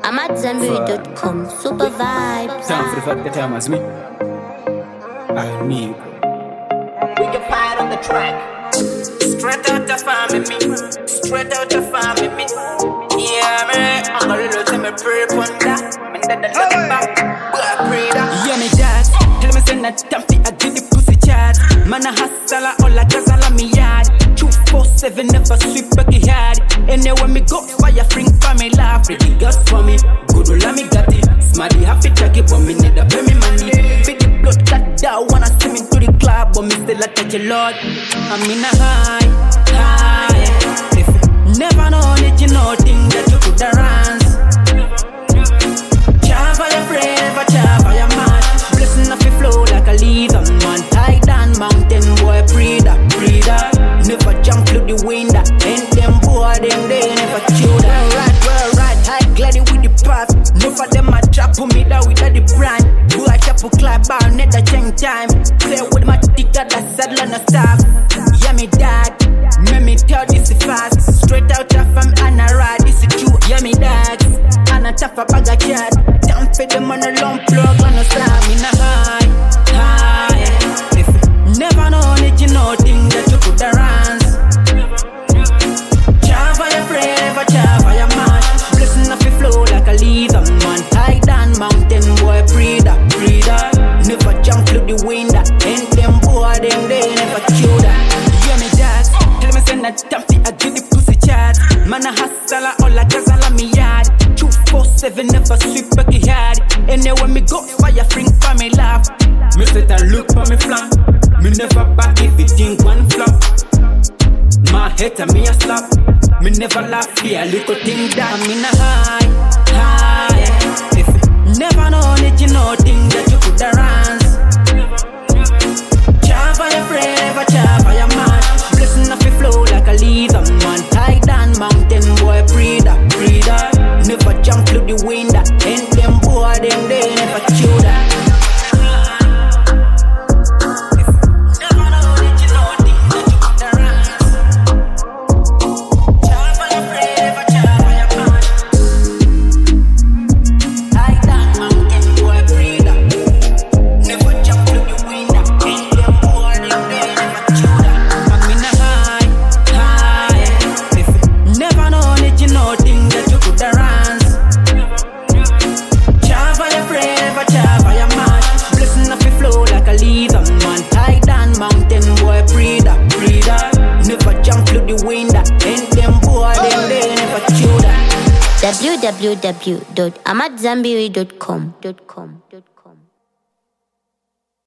AmadZanbury.com. Super vibes. Time for the fact that time as me. I need. We get fired on the track. Straight out the family, straight out the family. Yeah, man, I'm a little time to pray upon that. And then the look back, but I pray that. Yeah, me dad. Tell me send that tampi, I give the pussy chat. Man, I hustle, all I just all me yard. 247 never sweep back your head. Anywhere me go, fire fring for me laugh. Pretty girls for me, good old me got it. Smarty happy jacket, but me need a pay me money. Big blood cut down, wanna see me to the club, but me still a touch a lot. I'm in a high. If you never know it, you know things that you could arrange. Chava your forever, chava your man. Blessing off your flow like a leader, man. High down mountain boy, breeder. Never jump through the window. And them boy, them they never chew that. Well right, high gliding with the path. No for them a trap for me that without the brand. Boy, I chop a clap bar, net a change time. Play with my ticker, that saddle on the staff. Yeah, me dad. Let me tell this is fast. Straight out of from Anara, this is true. Yeah, me dad. And a tough a bag of cat. Don't feed them on a long plug on the slam in a high. If you never know it, you know things that you could arrange. Chava your forever, chava your man. Blessing off your flow like a leader, man. High down mountain boy, breeder. Never jump through the window. And them boy, them they never chew that. Yeah, me dad. Tell me send that tampi, I give the pussy chat. Man, I hustle, all I just all me yard. 247 never sweep back your head. Anywhere me go, fire fring for me laugh. Me set a look for me flank. Me never back if it think one flop. My head and me a slap. Me never laugh, yeah, little thing that I'm in a high. If you never know it, you know things that you could arrange. Chava your forever, chava your man. Blessing off your flow like a leader, man. High down mountain boy, breeder. Never jump through the window. And them boy, them they never chew that. www.amadzanbury.com